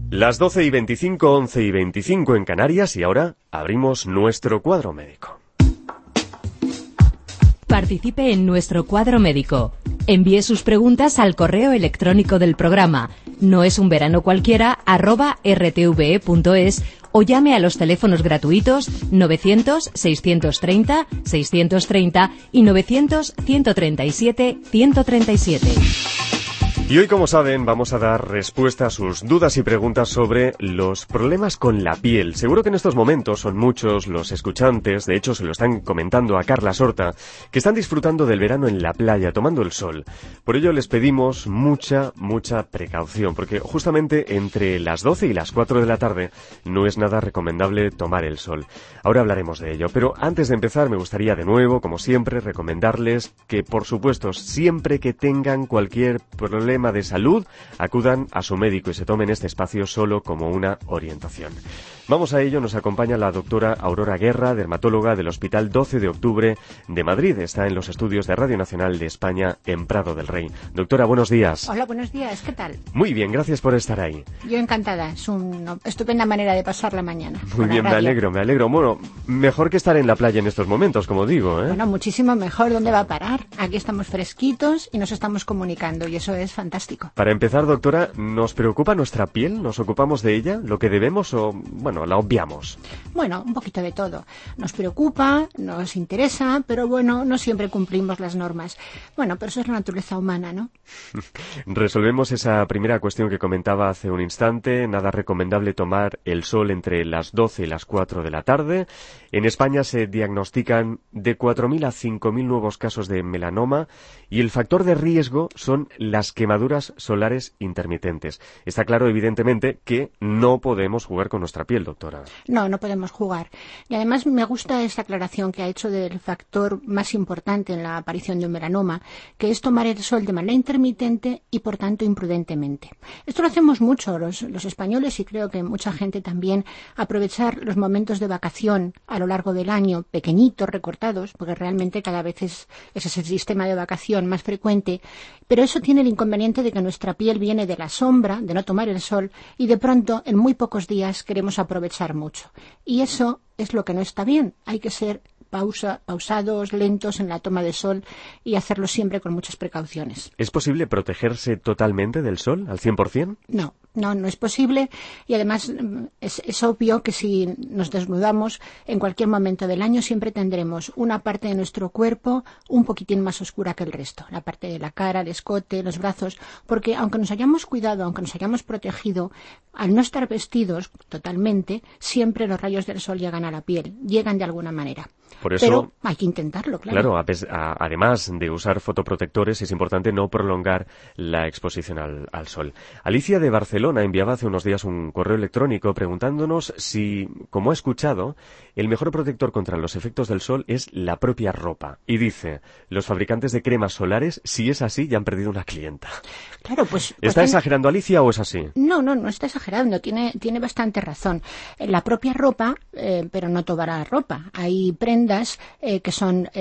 Las 12:25, 11:25 en Canarias y ahora abrimos nuestro cuadro médico. Participe en nuestro cuadro médico. Envíe sus preguntas al correo electrónico del programa noesunveranocualquiera@rtve.es o llame a los teléfonos gratuitos 900-630-630 y 900-137-137. Y hoy, como saben, vamos a dar respuesta a sus dudas y preguntas sobre los problemas con la piel. Seguro que en estos momentos son muchos los escuchantes, de hecho se lo están comentando a Carla Sorta, que están disfrutando del verano en la playa, tomando el sol. Por ello les pedimos mucha precaución, porque justamente entre las 12 y las 4 de la tarde no es nada recomendable tomar el sol. Ahora hablaremos de ello, pero antes de empezar me gustaría de nuevo, como siempre, recomendarles que, por supuesto, siempre que tengan cualquier problema de salud, acudan a su médico y se tomen este espacio solo como una orientación. Vamos a ello, nos acompaña la doctora Aurora Guerra, dermatóloga del Hospital 12 de Octubre de Madrid. Está en los estudios de Radio Nacional de España en Prado del Rey. Doctora, buenos días. Hola, buenos días, ¿qué tal? Muy bien, gracias por estar ahí. Yo encantada, es una estupenda manera de pasar la mañana. Muy bien, me alegro. Bueno, mejor que estar en la playa en estos momentos, como digo, ¿eh? Bueno, muchísimo mejor. ¿Dónde va a parar? Aquí estamos fresquitos y nos estamos comunicando y eso es fantástico. Para empezar, doctora, ¿nos preocupa nuestra piel? ¿Nos ocupamos de ella? ¿Lo que debemos o, bueno, la obviamos? Bueno, un poquito de todo. Nos preocupa, nos interesa, pero bueno, no siempre cumplimos las normas. Bueno, pero eso es la naturaleza humana, ¿no? Resolvemos esa primera cuestión que comentaba hace un instante. Nada recomendable tomar el sol entre las 12 y las 4 de la tarde. En España se diagnostican de 4.000 a 5.000 nuevos casos de melanoma y el factor de riesgo son las quemaduras solares intermitentes. Está claro, evidentemente, que no podemos jugar con nuestra piel, doctora. No podemos jugar. Y además me gusta esta aclaración que ha hecho del factor más importante en la aparición de un melanoma, que es tomar el sol de manera intermitente y, por tanto, imprudentemente. Esto lo hacemos mucho los españoles y creo que mucha gente también, aprovechar los momentos de vacación a lo largo del año, pequeñitos, recortados, porque realmente cada vez ese es el sistema de vacación más frecuente, pero eso tiene el inconveniente de que nuestra piel viene de la sombra, de no tomar el sol, y de pronto, en muy pocos días, queremos aprovechar mucho. Y eso es lo que no está bien. Hay que ser pausados, lentos en la toma de sol y hacerlo siempre con muchas precauciones. ¿Es posible protegerse totalmente del sol, al 100%? No es posible y además es obvio que si nos desnudamos en cualquier momento del año siempre tendremos una parte de nuestro cuerpo un poquitín más oscura que el resto, la parte de la cara, el escote, los brazos, porque aunque nos hayamos cuidado, aunque nos hayamos protegido, al no estar vestidos totalmente, siempre los rayos del sol llegan a la piel, llegan de alguna manera. Por eso, pero hay que intentarlo, claro. Además de usar fotoprotectores, es importante no prolongar la exposición al sol. Alicia de Barcelona enviaba hace unos días un correo electrónico preguntándonos si, como ha escuchado, el mejor protector contra los efectos del sol es la propia ropa. Y dice, los fabricantes de cremas solares, si es así, ya han perdido una clienta. Claro, pues ¿Está exagerando Alicia o es así? No está exagerando, tiene bastante razón. La propia ropa, pero no toda la ropa. Hay prendas que son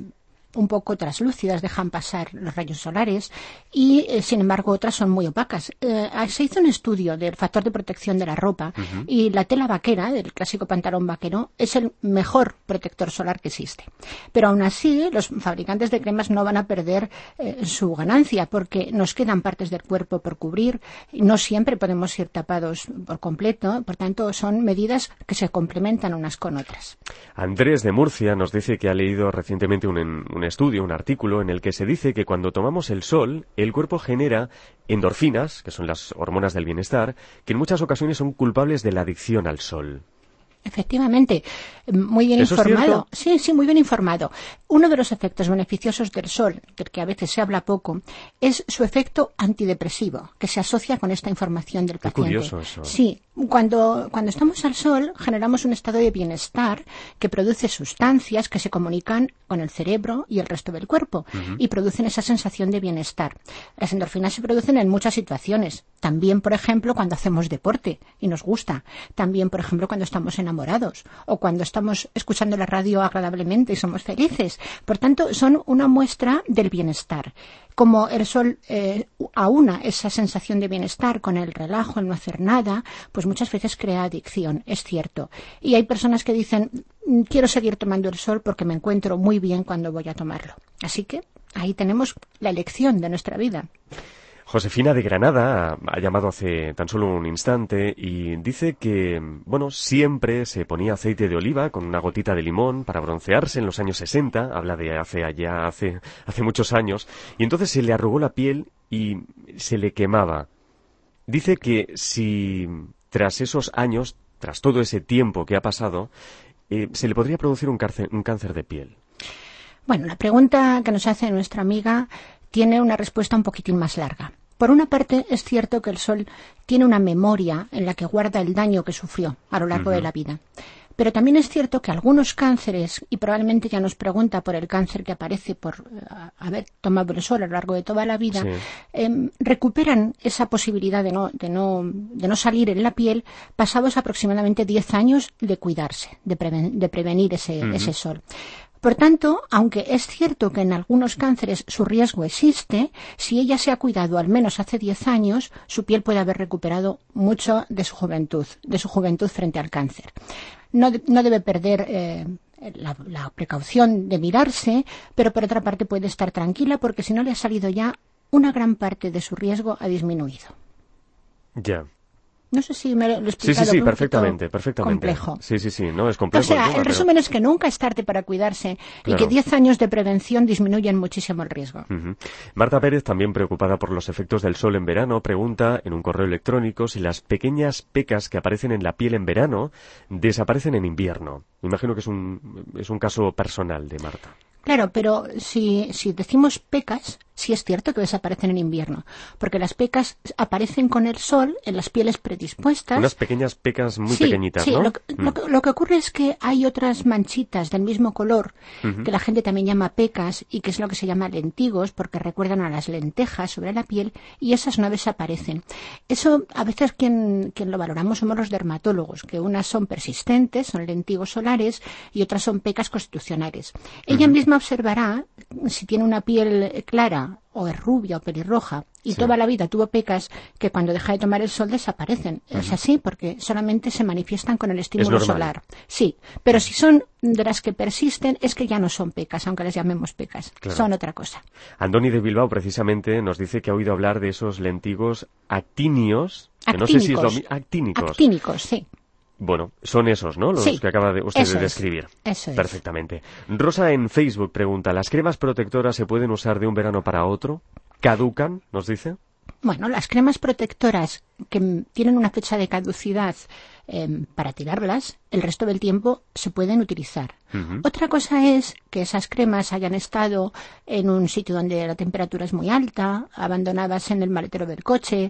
un poco translúcidas, dejan pasar los rayos solares y, sin embargo, otras son muy opacas. Se hizo un estudio del factor de protección de la ropa y la tela vaquera, del clásico pantalón vaquero, es el mejor protector solar que existe. Pero aún así, los fabricantes de cremas no van a perder su ganancia porque nos quedan partes del cuerpo por cubrir y no siempre podemos ir tapados por completo. Por tanto, son medidas que se complementan unas con otras. Andrés de Murcia nos dice que ha leído recientemente un estudio, un artículo en el que se dice que cuando tomamos el sol, el cuerpo genera endorfinas, que son las hormonas del bienestar, que en muchas ocasiones son culpables de la adicción al sol. Efectivamente, muy bien informado. Sí, muy bien informado. Uno de los efectos beneficiosos del sol, del que a veces se habla poco, es su efecto antidepresivo, que se asocia con esta información del paciente. Qué curioso eso. Sí, cuando estamos al sol generamos un estado de bienestar que produce sustancias que se comunican con el cerebro y el resto del cuerpo y producen esa sensación de bienestar. Las endorfinas se producen en muchas situaciones, También, por ejemplo, cuando hacemos deporte y nos gusta. También, por ejemplo, cuando estamos enamorados o cuando estamos escuchando la radio agradablemente y somos felices. Por tanto, son una muestra del bienestar. Como el sol aúna esa sensación de bienestar con el relajo, el no hacer nada, pues muchas veces crea adicción, es cierto. Y hay personas que dicen, quiero seguir tomando el sol porque me encuentro muy bien cuando voy a tomarlo. Así que ahí tenemos la elección de nuestra vida. Josefina de Granada ha llamado hace tan solo un instante y dice que, bueno, siempre se ponía aceite de oliva con una gotita de limón para broncearse en los años 60, habla de hace muchos años, y entonces se le arrugó la piel y se le quemaba. Dice que si tras esos años, tras todo ese tiempo que ha pasado, se le podría producir un cáncer de piel. Bueno, la pregunta que nos hace nuestra amiga tiene una respuesta un poquitín más larga. Por una parte, es cierto que el sol tiene una memoria en la que guarda el daño que sufrió a lo largo de la vida. Pero también es cierto que algunos cánceres, y probablemente ya nos pregunta por el cáncer que aparece por haber tomado el sol a lo largo de toda la vida, recuperan esa posibilidad de no salir en la piel pasados aproximadamente 10 años de cuidarse, de prevenir ese sol. Por tanto, aunque es cierto que en algunos cánceres su riesgo existe, si ella se ha cuidado al menos hace 10 años, su piel puede haber recuperado mucho de su juventud frente al cáncer. No debe perder la precaución de mirarse, pero por otra parte puede estar tranquila porque si no le ha salido ya, una gran parte de su riesgo ha disminuido. Ya. No sé si me lo he explicado. Sí, perfectamente. Complejo. Sí, no, es complejo. O sea, el resumen es que nunca es tarde para cuidarse y que 10 años de prevención disminuyen muchísimo el riesgo. Marta Pérez, también preocupada por los efectos del sol en verano, pregunta en un correo electrónico si las pequeñas pecas que aparecen en la piel en verano desaparecen en invierno. Me imagino que es un caso personal de Marta. Claro, pero si decimos pecas, sí es cierto que desaparecen en invierno, porque las pecas aparecen con el sol en las pieles predispuestas. Unas pequeñas pecas muy pequeñitas, ¿no? Lo que ocurre es que hay otras manchitas del mismo color, que la gente también llama pecas, y que es lo que se llama lentigos, porque recuerdan a las lentejas sobre la piel, y esas no desaparecen. Eso, a veces quien lo valoramos somos los dermatólogos, que unas son persistentes, son lentigos solares, y otras son pecas constitucionales. Ella misma observará si tiene una piel clara o es rubia o pelirroja y toda la vida tuvo pecas que cuando deja de tomar el sol desaparecen. Es así porque solamente se manifiestan con el estímulo solar. Sí, pero si son de las que persisten es que ya no son pecas, aunque las llamemos pecas. Claro. Son otra cosa. Andoni de Bilbao precisamente nos dice que ha oído hablar de esos lentigos actíneos. Que no sé si es lo mismo. Actínicos, sí. Bueno, son esos, ¿no? Los que acaba usted de describir. Eso es. Perfectamente. Rosa en Facebook pregunta, ¿las cremas protectoras se pueden usar de un verano para otro? ¿Caducan? Nos dice. Bueno, las cremas protectoras que tienen una fecha de caducidad para tirarlas, el resto del tiempo se pueden utilizar. Otra cosa es que esas cremas hayan estado en un sitio donde la temperatura es muy alta, abandonadas en el maletero del coche,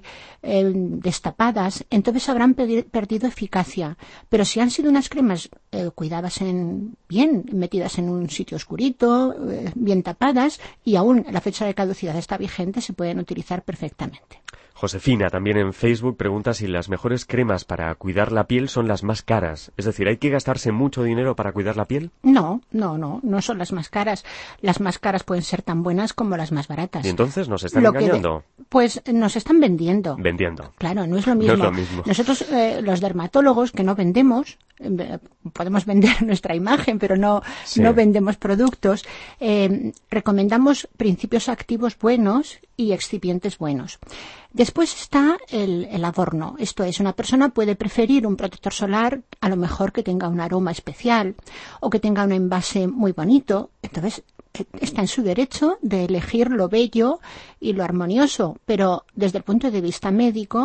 destapadas, entonces habrán perdido eficacia. Pero si han sido unas cremas cuidadas bien, metidas en un sitio oscurito, bien tapadas, y aún la fecha de caducidad está vigente, se pueden utilizar perfectamente. Josefina, también en Facebook, pregunta si las mejores cremas para cuidar la piel son las más caras. Es decir, ¿hay que gastarse mucho dinero para cuidar la piel? No son las más caras. Las más caras pueden ser tan buenas como las más baratas. ¿Y entonces nos están engañando? Pues nos están vendiendo. Vendiendo. Claro, no es lo mismo. No es lo mismo. Nosotros, los dermatólogos, que no vendemos, podemos vender nuestra imagen, pero no vendemos productos, recomendamos principios activos buenos y excipientes buenos. Después está el adorno. Esto es, una persona puede preferir un protector solar, a lo mejor que tenga un aroma especial o que tenga un envase muy bonito. Entonces, está en su derecho de elegir lo bello y lo armonioso, pero desde el punto de vista médico,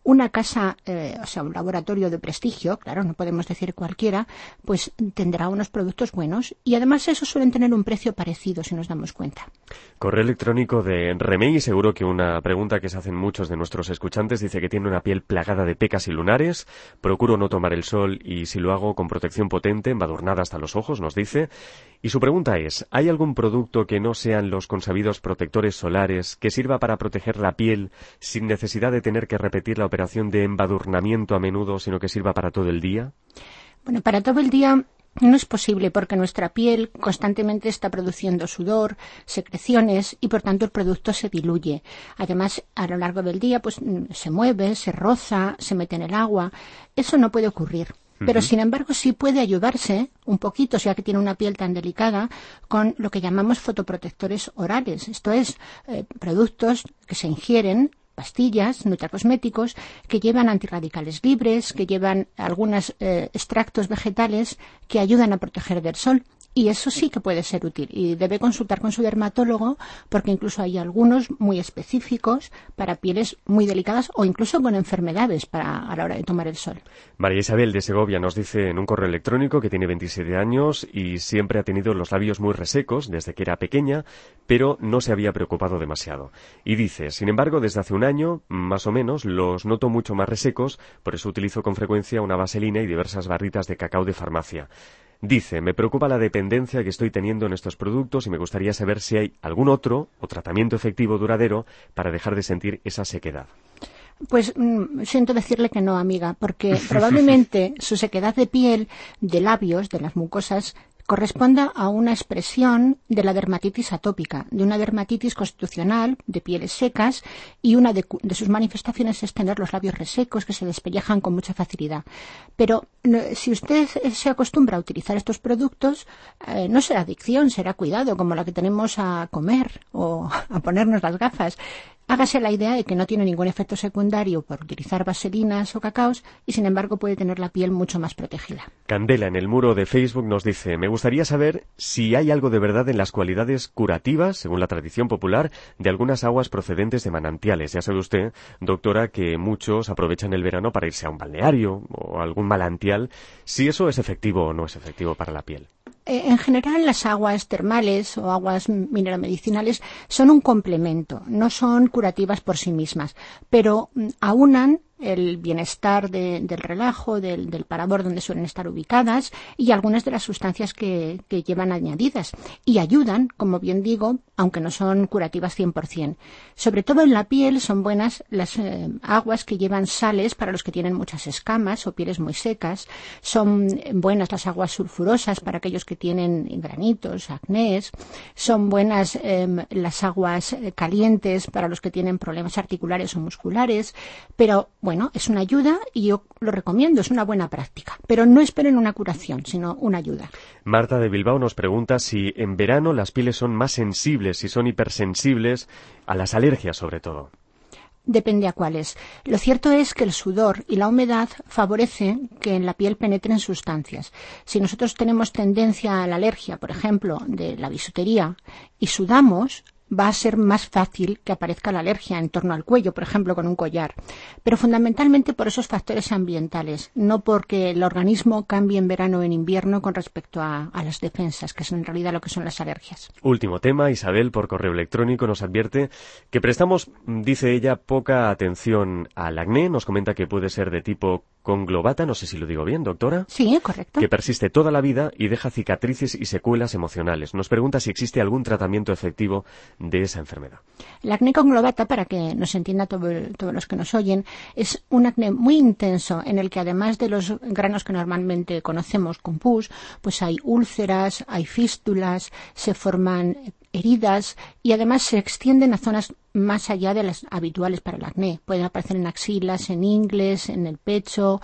una casa, o sea, un laboratorio de prestigio, claro, no podemos decir cualquiera, pues tendrá unos productos buenos y además esos suelen tener un precio parecido si nos damos cuenta. Correo electrónico de Remey, seguro que una pregunta que se hacen muchos de nuestros escuchantes, dice que tiene una piel plagada de pecas y lunares, procuro no tomar el sol y si lo hago con protección potente, embadurnada hasta los ojos, nos dice. Y su pregunta es, ¿hay algún producto que no sean los consabidos protectores solares que sirva para proteger la piel sin necesidad de tener que repetir la operación de embadurnamiento a menudo, sino que sirva para todo el día? Bueno, para todo el día no es posible porque nuestra piel constantemente está produciendo sudor, secreciones y por tanto el producto se diluye. Además, a lo largo del día pues se mueve, se roza, se mete en el agua. Eso no puede ocurrir. Pero, sin embargo, sí puede ayudarse un poquito, ya que tiene una piel tan delicada, con lo que llamamos fotoprotectores orales. Esto es, productos que se ingieren, pastillas, nutracosméticos, que llevan antirradicales libres, que llevan algunos extractos vegetales que ayudan a proteger del sol. Y eso sí que puede ser útil y debe consultar con su dermatólogo porque incluso hay algunos muy específicos para pieles muy delicadas o incluso con enfermedades a la hora de tomar el sol. María Isabel de Segovia nos dice en un correo electrónico que tiene 27 años y siempre ha tenido los labios muy resecos desde que era pequeña, pero no se había preocupado demasiado. Y dice, sin embargo, desde hace un año, más o menos, los noto mucho más resecos, por eso utilizo con frecuencia una vaselina y diversas barritas de cacao de farmacia. Dice, me preocupa la dependencia que estoy teniendo en estos productos y me gustaría saber si hay algún otro o tratamiento efectivo duradero para dejar de sentir esa sequedad. Pues siento decirle que no, amiga, porque probablemente su sequedad de piel, de labios, de las mucosas, corresponda a una expresión de la dermatitis atópica, de una dermatitis constitucional de pieles secas y una de sus manifestaciones es tener los labios resecos que se despellejan con mucha facilidad. Pero si usted se acostumbra a utilizar estos productos, no será adicción, será cuidado, como la que tenemos a comer o a ponernos las gafas. Hágase la idea de que no tiene ningún efecto secundario por utilizar vaselinas o cacaos y, sin embargo, puede tener la piel mucho más protegida. Candela, en el muro de Facebook, nos dice, me gustaría saber si hay algo de verdad en las cualidades curativas, según la tradición popular, de algunas aguas procedentes de manantiales. Ya sabe usted, doctora, que muchos aprovechan el verano para irse a un balneario o a algún manantial. Si eso es efectivo o no es efectivo para la piel. En general, las aguas termales o aguas mineromedicinales son un complemento, no son curativas por sí mismas, pero aunan el bienestar del relajo, del parador donde suelen estar ubicadas y algunas de las sustancias que llevan añadidas y ayudan, como bien digo, aunque no son curativas 100%. Sobre todo en la piel son buenas las aguas que llevan sales para los que tienen muchas escamas o pieles muy secas, son buenas las aguas sulfurosas para aquellos que tienen granitos, acnés, son buenas las aguas calientes para los que tienen problemas articulares o musculares, pero bueno, es una ayuda y yo lo recomiendo, es una buena práctica. Pero no esperen una curación, sino una ayuda. Marta de Bilbao nos pregunta si en verano las pieles son más sensibles, si son hipersensibles a las alergias sobre todo. Depende a cuáles. Lo cierto es que el sudor y la humedad favorecen que en la piel penetren sustancias. Si nosotros tenemos tendencia a la alergia, por ejemplo, de la bisutería, y sudamos, va a ser más fácil que aparezca la alergia en torno al cuello, por ejemplo, con un collar. Pero fundamentalmente por esos factores ambientales, no porque el organismo cambie en verano o en invierno con respecto a las defensas, que son en realidad lo que son las alergias. Último tema, Isabel, por correo electrónico, nos advierte que prestamos, dice ella, poca atención al acné. Nos comenta que puede ser de tipo conglobata, no sé si lo digo bien, doctora. Sí, correcto. Que persiste toda la vida y deja cicatrices y secuelas emocionales. Nos pregunta si existe algún tratamiento efectivo de esa enfermedad. El acné conglobata, para que nos entienda todos los que nos oyen, es un acné muy intenso en el que además de los granos que normalmente conocemos con pus, pues hay úlceras, hay fístulas, se forman heridas y además se extienden a zonas más allá de las habituales para el acné. Pueden aparecer en axilas, en ingles, en el pecho,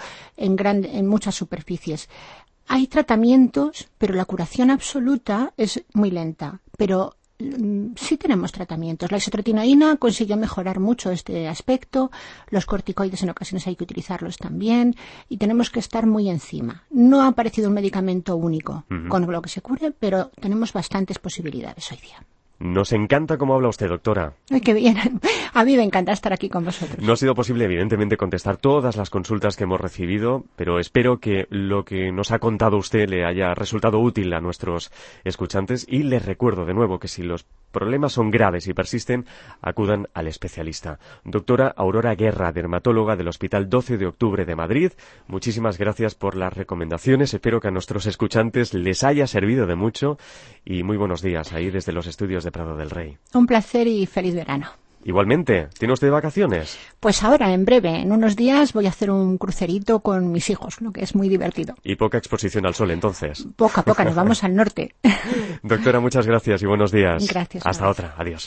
en muchas superficies. Hay tratamientos, pero la curación absoluta es muy lenta. Pero sí tenemos tratamientos. La isotretinoína consiguió mejorar mucho este aspecto. Los corticoides en ocasiones hay que utilizarlos también y tenemos que estar muy encima. No ha aparecido un medicamento único con lo que se cure, pero tenemos bastantes posibilidades hoy día. Nos encanta cómo habla usted, doctora. Ay, qué bien. A mí me encanta estar aquí con vosotros. No ha sido posible, evidentemente, contestar todas las consultas que hemos recibido, pero espero que lo que nos ha contado usted le haya resultado útil a nuestros escuchantes y les recuerdo de nuevo que si los problemas son graves y persisten, acudan al especialista. Doctora Aurora Guerra, dermatóloga del Hospital 12 de Octubre de Madrid, muchísimas gracias por las recomendaciones. Espero que a nuestros escuchantes les haya servido de mucho y muy buenos días ahí desde los estudios de Prado del Rey. Un placer y feliz verano. Igualmente, ¿tiene usted vacaciones? Pues ahora, en breve, en unos días, voy a hacer un crucerito con mis hijos, lo que es muy divertido. Y poca exposición al sol, entonces. Poca, nos vamos al norte. Doctora, muchas gracias y buenos días. Gracias. Hasta otra. Adiós.